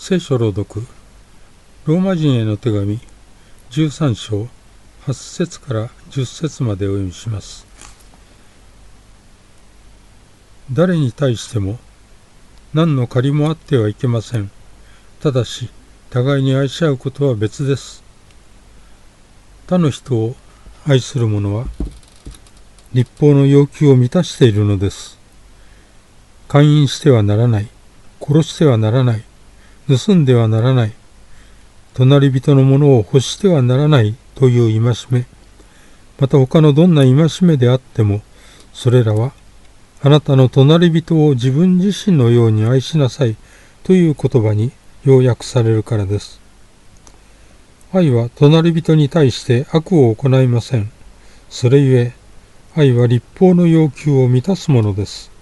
聖書朗読、ローマ人への手紙13章8節から10節までお読みします。誰に対しても何の借りもあってはいけません。ただし、互いに愛し合うことは別です。他の人を愛する者は、律法の要求を満たしているのです。姦淫してはならない、殺してはならない、盗んではならない、隣人のものを欲してはならないという戒め、また他のどんな戒めであっても、それらは、あなたの隣人を自分自身のように愛しなさいという言葉に要約されるからです。愛は隣人に対して悪を行いません。それゆえ、愛は律法の要求を満たすものです。